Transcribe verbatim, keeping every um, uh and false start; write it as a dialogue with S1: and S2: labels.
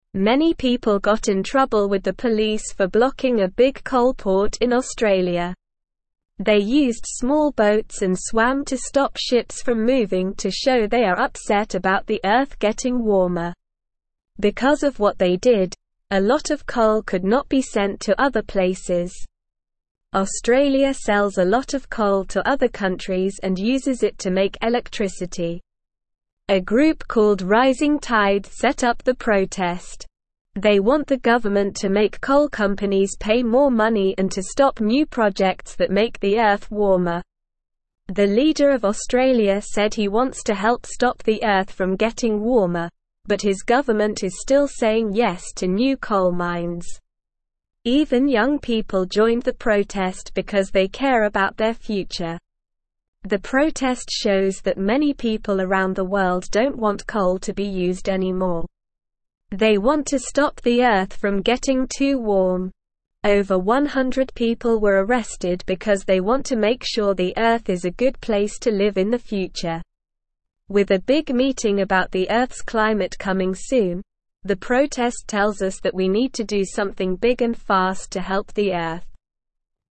S1: Many people got in trouble with the police for blocking a big coal port in Australia. They used small boats and swam to stop ships from moving to show they are upset about the Earth getting warmer. Because of what they did, a lot of coal could not be sent to other places. Australia sells a lot of coal to other countries and uses it to make electricity. A group called Rising Tide set up the protest. They want the government to make coal companies pay more money and to stop new projects that make the Earth warmer. The leader of Australia said he wants to help stop the Earth from getting warmer, but his government is still saying yes to new coal mines. Even young people joined the protest because they care about their future. The protest shows that many people around the world don't want coal to be used anymore. They want to stop the Earth from getting too warm. Over one hundred people were arrested because they want to make sure the Earth is a good place to live in the future. With a big meeting about the Earth's climate coming soon, the protest tells us that we need to do something big and fast to help the Earth.